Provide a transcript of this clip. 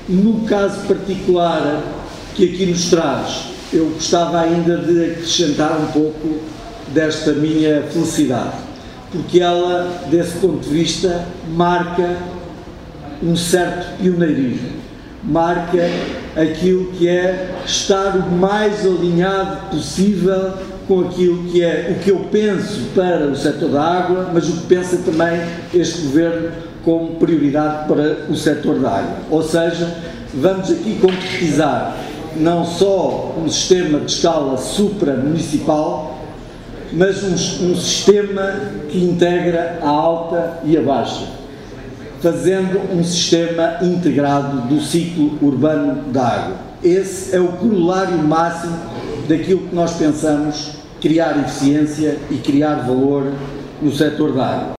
No caso particular que aqui nos traz, eu gostava ainda de acrescentar um pouco desta minha felicidade, porque ela, desse ponto de vista, marca um certo pioneirismo, marca aquilo que é estar o mais alinhado possível com aquilo que é o que eu penso para o setor da água, mas o que pensa também este Governo como prioridade para o setor da água. Ou seja, vamos aqui concretizar não só um sistema de escala supramunicipal, mas um sistema que integra a alta e a baixa, fazendo um sistema integrado do ciclo urbano da água. Esse é o corolário máximo daquilo que nós pensamos criar eficiência e criar valor no setor da água.